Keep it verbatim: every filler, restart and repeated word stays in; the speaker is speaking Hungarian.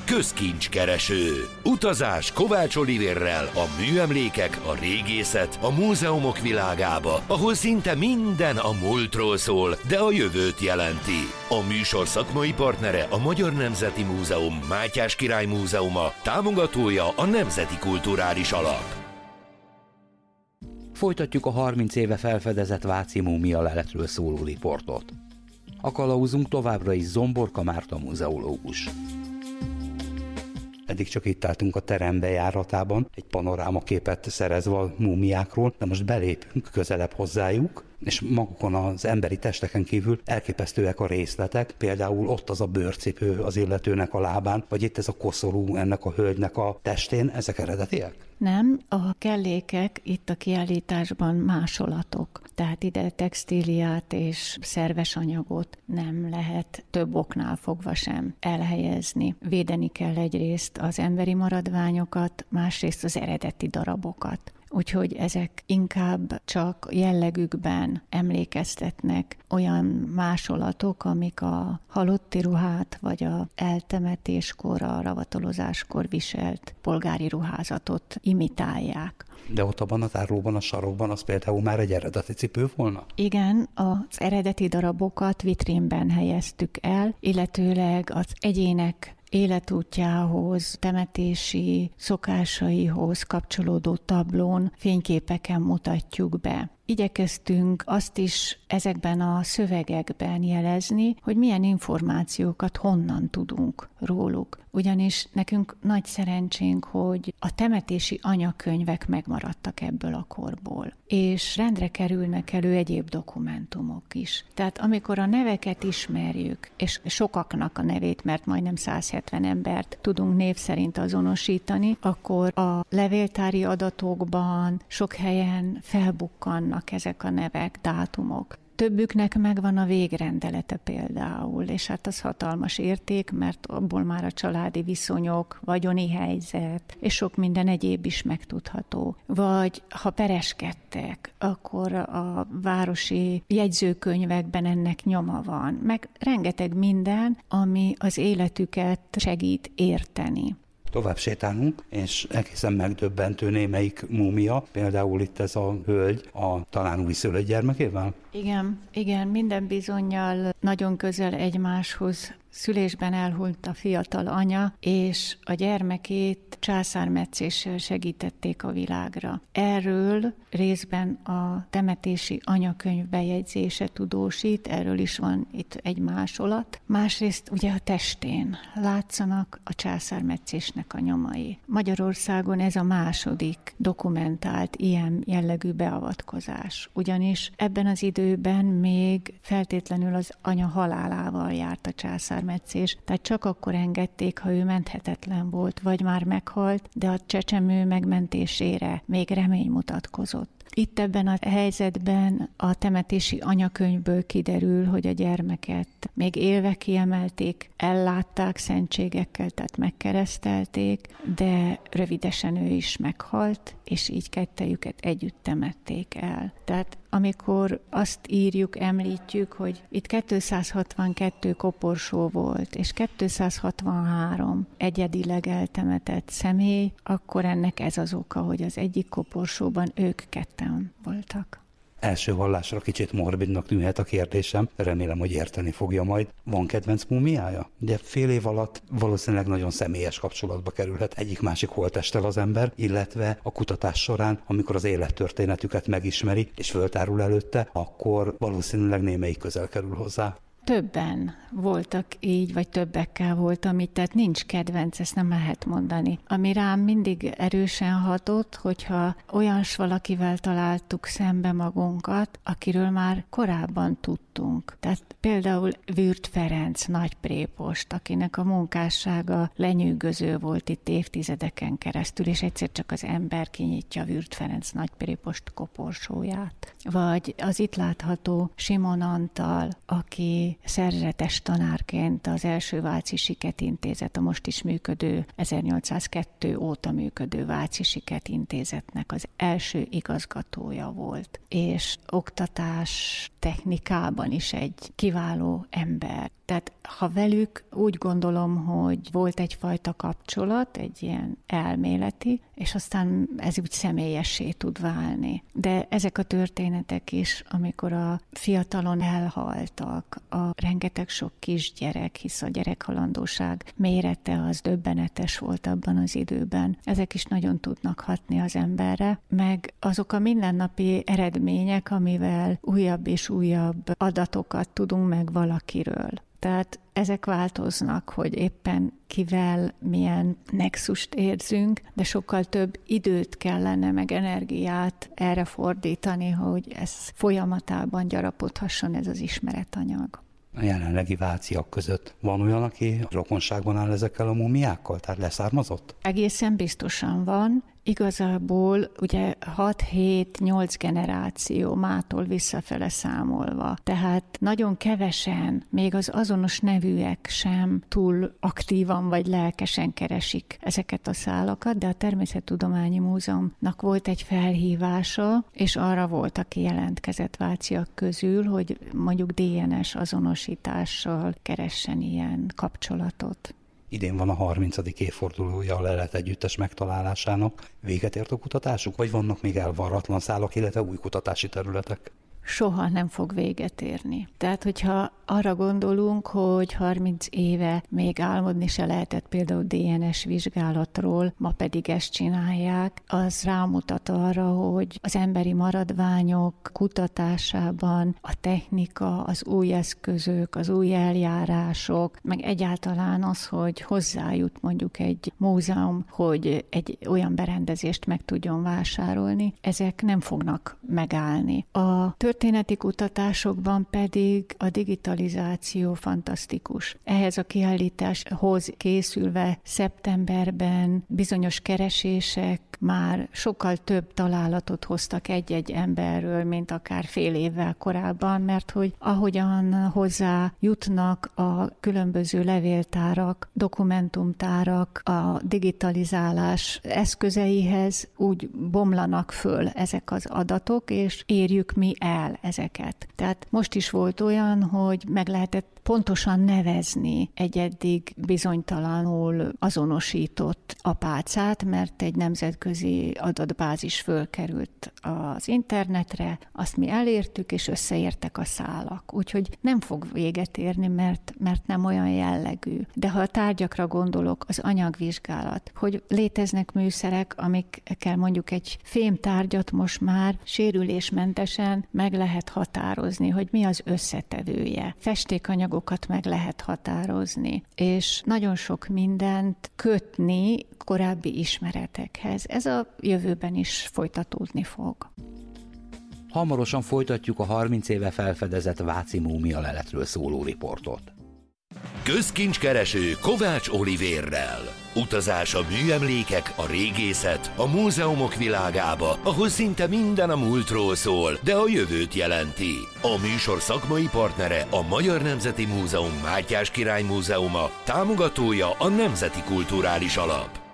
Közkincskereső. Utazás Kovács Olivérrel a műemlékek, a régészet, a múzeumok világába, ahol szinte minden a múltról szól, de a jövőt jelenti. A műsor szakmai partnere a Magyar Nemzeti Múzeum Mátyás Király Múzeuma, támogatója a Nemzeti Kulturális Alap. Folytatjuk a harminc éve felfedezett váci múmia leletről szóló riportot. A kalauzunk továbbra is Zomborka Márta muzeológus. Eddig csak itt álltunk a terem bejáratában, egy panorámaképet szerezve a múmiákról, de most belépünk közelebb hozzájuk, és magukon az emberi testeken kívül elképesztőek a részletek, például ott az a bőrcipő az illetőnek a lábán, vagy itt ez a koszorú ennek a hölgynek a testén, ezek eredetiek? Nem, a kellékek itt a kiállításban másolatok, tehát ide textíliát és szerves anyagot nem lehet több oknál fogva sem elhelyezni. Védeni kell egyrészt az emberi maradványokat, másrészt az eredeti darabokat. Úgyhogy ezek inkább csak jellegükben emlékeztetnek olyan másolatok, amik a halotti ruhát, vagy a eltemetéskor, a ravatolozáskor viselt polgári ruházatot imitálják. De ott abban a tárlóban, a sarokban az például már egy eredeti cipő volna? Igen, az eredeti darabokat vitrínben helyeztük el, illetőleg az egyének életútjához, temetési szokásaihoz kapcsolódó tablón fényképeken mutatjuk be. Igyekeztünk azt is ezekben a szövegekben jelezni, hogy milyen információkat honnan tudunk róluk. Ugyanis nekünk nagy szerencsénk, hogy a temetési anyakönyvek megmaradtak ebből a korból, és rendre kerülnek elő egyéb dokumentumok is. Tehát amikor a neveket ismerjük, és sokaknak a nevét, mert majdnem száz hetven embert tudunk név szerint azonosítani, akkor a levéltári adatokban sok helyen felbukkannak ezek a nevek, dátumok. Többüknek megvan a végrendelete például, és hát az hatalmas érték, mert abból már a családi viszonyok, vagyoni helyzet, és sok minden egyéb is megtudható. Vagy ha pereskedtek, akkor a városi jegyzőkönyvekben ennek nyoma van, meg rengeteg minden, ami az életüket segít érteni. Tovább sétálunk, és egészen megdöbbentő némelyik múmia, például itt ez a hölgy a talán újszülött gyermekével? Igen, igen, minden bizonnyal nagyon közel egymáshoz szülésben elhunyt a fiatal anya, és a gyermekét császármetszéssel segítették a világra. Erről részben a temetési anyakönyv bejegyzése tudósít, erről is van itt egy másolat. Másrészt ugye a testén látszanak a császármetszésnek a nyomai. Magyarországon ez a második dokumentált ilyen jellegű beavatkozás, ugyanis ebben az időben még feltétlenül az anya halálával járt a császár metszés, tehát csak akkor engedték, ha ő menthetetlen volt, vagy már meghalt, de a csecsemő megmentésére még remény mutatkozott. Itt ebben a helyzetben a temetési anyakönyvből kiderül, hogy a gyermeket még élve kiemelték, ellátták szentségekkel, tehát megkeresztelték, de rövidesen ő is meghalt, és így kettejüket együtt temették el. Tehát amikor azt írjuk, említjük, hogy itt kétszázhatvankettő koporsó volt, és kétszázhatvanhárom egyedileg eltemetett személy, akkor ennek ez az oka, hogy az egyik koporsóban ők ketten voltak. Első hallásra kicsit morbidnak tűnhet a kérdésem, remélem, hogy érteni fogja majd. Van kedvenc múmiája? Ugye fél év alatt valószínűleg nagyon személyes kapcsolatba kerülhet egyik-másik holttesttel az ember, illetve a kutatás során, amikor az élettörténetüket megismeri és föltárul előtte, akkor valószínűleg némelyik közel kerül hozzá. Többen voltak így, vagy többekkel voltam így, tehát nincs kedvenc, ezt nem lehet mondani. Ami rám mindig erősen hatott, hogyha olyans valakivel találtuk szembe magunkat, akiről már korábban tudtunk. Tehát például Würth Ferenc nagyprépost, akinek a munkássága lenyűgöző volt itt évtizedeken keresztül, és egyszer csak az ember kinyitja Würth Ferenc nagyprépost koporsóját. Vagy az itt látható Simon Antal, aki aki szerzetes tanárként az első Váci Siket Intézet, a most is működő, ezernyolcszázkettő óta működő Váci Siket Intézetnek az első igazgatója volt, és oktatás technikában is egy kiváló ember. Tehát ha velük úgy gondolom, hogy volt egyfajta kapcsolat, egy ilyen elméleti, és aztán ez úgy személyessé tud válni. De ezek a történetek is, amikor a fiatalon elhaltak, a rengeteg sok kisgyerek, hisz a gyerekhalandóság mérete az döbbenetes volt abban az időben. Ezek is nagyon tudnak hatni az emberre, meg azok a mindennapi eredmények, amivel újabb és újabb adatokat tudunk meg valakiről. Tehát ezek változnak, hogy éppen kivel milyen nexust érzünk, de sokkal több időt kellene, meg energiát erre fordítani, hogy ez folyamatában gyarapodhasson ez az ismeretanyag. A jelenlegi váciak között van olyan, aki rokonságban áll ezekkel a múmiákkal, tehát leszármazott? Egészen biztosan van. Igazából ugye hat-hét-nyolc generáció mától visszafele számolva. Tehát nagyon kevesen, még az azonos nevűek sem túl aktívan vagy lelkesen keresik ezeket a szálakat, de a Természettudományi Múzeumnak volt egy felhívása, és arra volt, aki jelentkezett váciak közül, hogy mondjuk dé en es azonosítással keressen ilyen kapcsolatot. Idén van a harmincadik évfordulója a lelet együttes megtalálásának. Véget ért a kutatásuk, vagy vannak még elvarratlan szálak, illetve új kutatási területek? Soha nem fog véget érni. Tehát, hogyha arra gondolunk, hogy harminc éve még álmodni se lehetett például dé en es vizsgálatról, ma pedig ezt csinálják, az rámutat arra, hogy az emberi maradványok kutatásában a technika, az új eszközök, az új eljárások, meg egyáltalán az, hogy hozzájut mondjuk egy múzeum, hogy egy olyan berendezést meg tudjon vásárolni, ezek nem fognak megállni. A történeti kutatásokban pedig a digitalizáció fantasztikus. Ehhez a kiállításhoz készülve szeptemberben bizonyos keresések már sokkal több találatot hoztak egy-egy emberről, mint akár fél évvel korábban, mert hogy ahogyan hozzá jutnak a különböző levéltárak, dokumentumtárak a digitalizálás eszközeihez, úgy bomlanak föl ezek az adatok, és érjük mi el ezeket. Tehát most is volt olyan, hogy meg lehetett pontosan nevezni egy eddig bizonytalanul azonosított apácát, mert egy nemzetközi adatbázis fölkerült az internetre, azt mi elértük, és összeértek a szálak. Úgyhogy nem fog véget érni, mert, mert nem olyan jellegű. De ha a tárgyakra gondolok, az anyagvizsgálat, hogy léteznek műszerek, amikkel mondjuk egy fémtárgyat most már sérülésmentesen meg lehet határozni, hogy mi az összetevője. Festékanyagok meg lehet határozni, és nagyon sok mindent kötni korábbi ismeretekhez. Ez a jövőben is folytatódni fog. Hamarosan folytatjuk a harminc éve felfedezett váci múmia leletről szóló riportot. Közkincskereső Kovács Olivérrel. Utazás a műemlékek, a régészet, a múzeumok világába, ahol szinte minden a múltról szól, de a jövőt jelenti. A műsor szakmai partnere a Magyar Nemzeti Múzeum Mátyás Király Múzeuma, támogatója a Nemzeti Kulturális Alap.